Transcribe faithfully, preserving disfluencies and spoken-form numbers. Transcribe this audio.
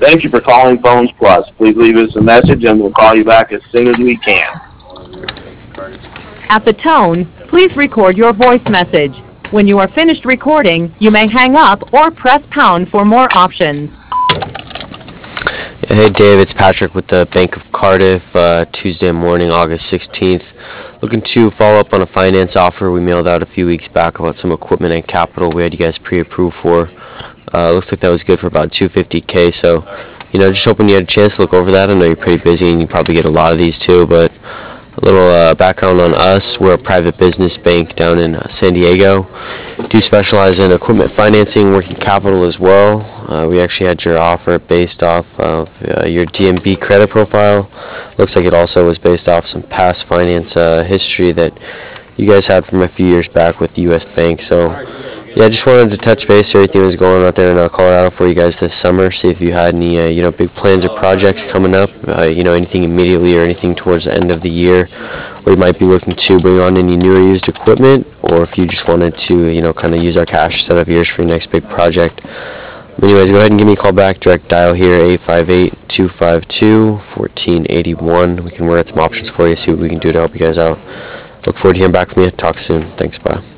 Thank you for calling Phones Plus. Please leave us a message and we'll call you back as soon as we can. At the tone, please record your voice message. When you are finished recording, you may hang up or press pound for more options. Hey Dave, it's Patrick with the Bank of Cardiff, uh, Tuesday morning, August sixteenth. Looking to follow up on a finance offer we mailed out a few weeks back about some equipment and capital we had you guys pre-approved for. Uh, looks like that was good for about two hundred fifty K, so, you know, just hoping you had a chance to look over that. I know you're pretty busy and you probably get a lot of these too, but a little uh, background on us. We're a private business bank down in uh, San Diego. Do specialize in equipment financing, working capital as well. Uh, we actually had your offer based off of uh, your D M B credit profile. Looks like it also was based off some past finance uh, history that you guys had from a few years back with U S Bank. So, yeah, I just wanted to touch base, see everything was going on out there in uh, Colorado for you guys this summer. See if you had any, uh, you know, big plans or projects coming up. Uh, you know, anything immediately or anything towards the end of the year, where you might be looking to bring on any new or used equipment, or if you just wanted to, you know, kind of use our cash set up yours for your next big project. Anyways, go ahead and give me a call back. Direct dial here, eight five eight, two five two, one four eight one. We can work out some options for you, see what we can do to help you guys out. Look forward to hearing back from you. Talk soon. Thanks, bye.